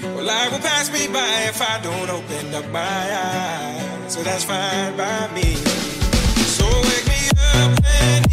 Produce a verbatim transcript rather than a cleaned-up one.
Well, life will pass me by if I don't open up my eyes. So that's fine by me. So wake me up when